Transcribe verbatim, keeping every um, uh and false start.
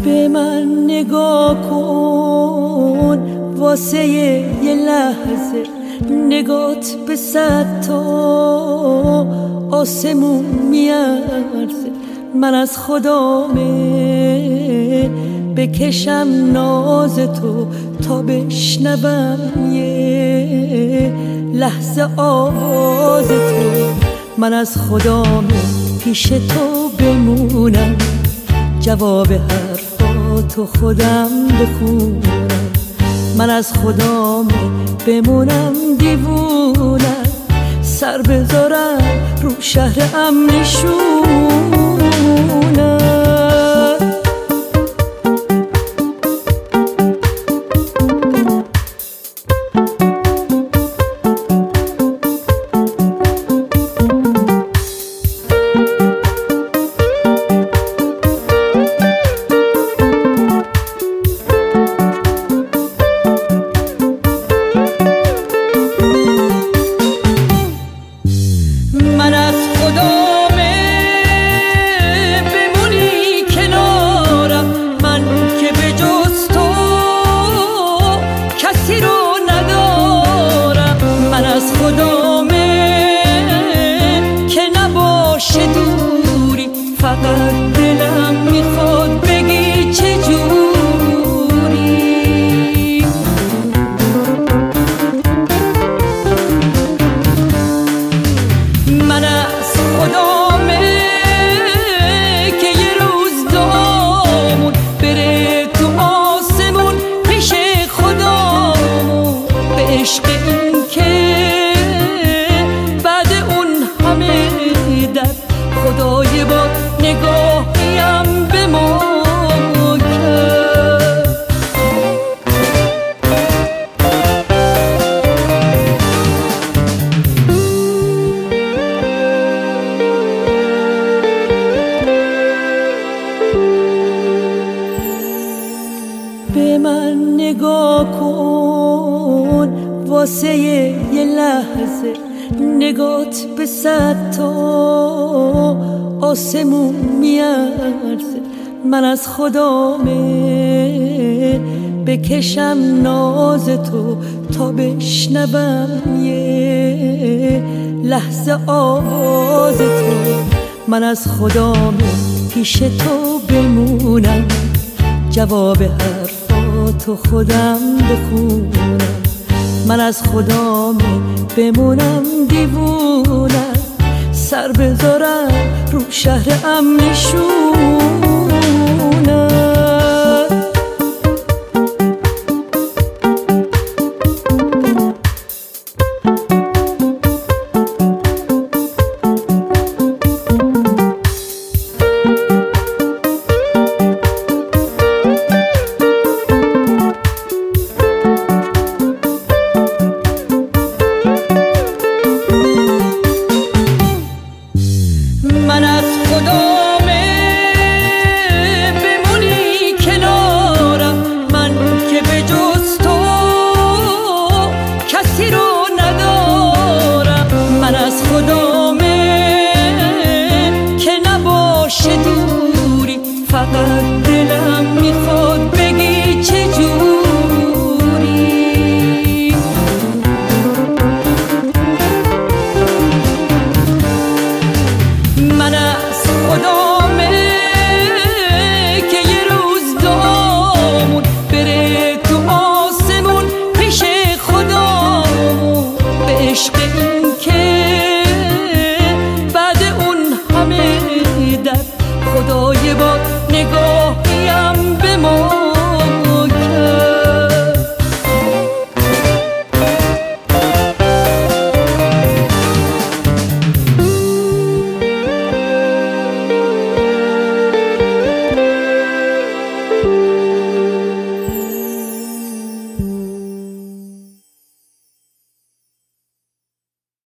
به من نگاه کن واسه یه لحظه، نگات به صد تا آسمون میارزه. من از خدامه بکشم ناز تو تا بشنوم یه لحظه آواز تو. من از خدامه پیش تو بمونم، جواب حرفاتو خودم بخونم. من از خدامه بمونم دیوونم، سر بذارم رو شهر امنشونم. من از خدامه بمونی کنارم، من که به جز تو کسی رو ندارم. من از خدامه که نباشه دوری، فقط دلم میخواد بگی چجوری. من از خدامه که یه روز دامون بره تو آسمون پیش خدامون، به عشق این که بعد اون همه درد خدای با نگاهیم به ما کرد. به من نگاه کن واسه یه لحظه، نگات به صد تا آسمون میارزه. من از خدامه بکشم ناز تو تا بشنوم یه لحظه آواز تو. من از خدامه پیش تو بمونم، جواب حرفاتو خودم بخونم. من از خدامه بمونم دیوونم، سر بذارم رو شهر امنشون.